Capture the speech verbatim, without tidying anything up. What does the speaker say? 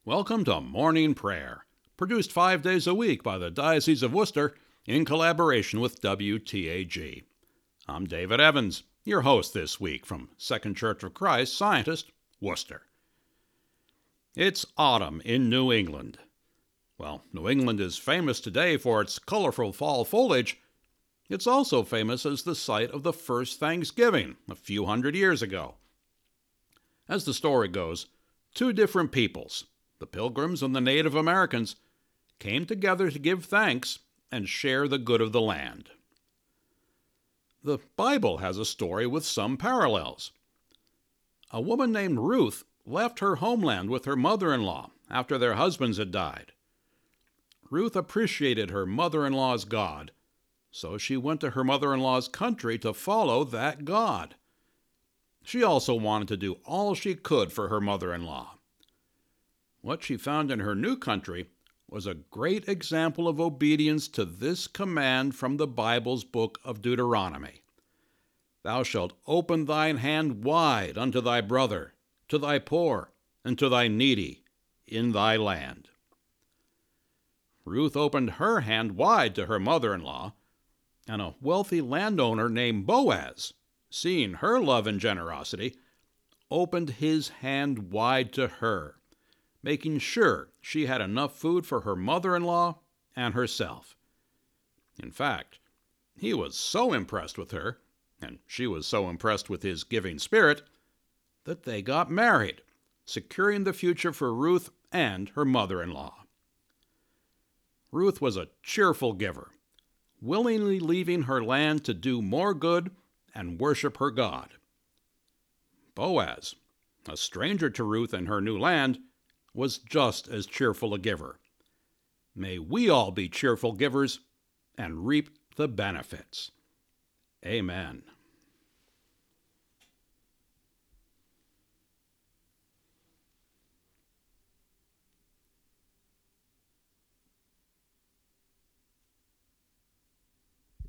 Welcome to Morning Prayer, produced five days a week by the Diocese of Worcester in collaboration with W T A G. I'm David Evans, your host this week from Second Church of Christ, Scientist, Worcester. It's autumn in New England. Well, New England is famous today for its colorful fall foliage. It's also famous as the site of the first Thanksgiving a few hundred years ago. As the story goes, two different peoples, the Pilgrims and the Native Americans, came together to give thanks and share the good of the land. The Bible has a story with some parallels. A woman named Ruth left her homeland with her mother-in-law after their husbands had died. Ruth appreciated her mother-in-law's God, so she went to her mother-in-law's country to follow that God. She also wanted to do all she could for her mother-in-law. What she found in her new country was a great example of obedience to this command from the Bible's book of Deuteronomy. Thou shalt open thine hand wide unto thy brother, to thy poor, and to thy needy, in thy land. Ruth opened her hand wide to her mother-in-law, and a wealthy landowner named Boaz, seeing her love and generosity, opened his hand wide to her, making sure she had enough food for her mother-in-law and herself. In fact, he was so impressed with her, and she was so impressed with his giving spirit, that they got married, securing the future for Ruth and her mother-in-law. Ruth was a cheerful giver, willingly leaving her land to do more good and worship her God. Boaz, a stranger to Ruth and her new land, was just as cheerful a giver. May we all be cheerful givers and reap the benefits. Amen.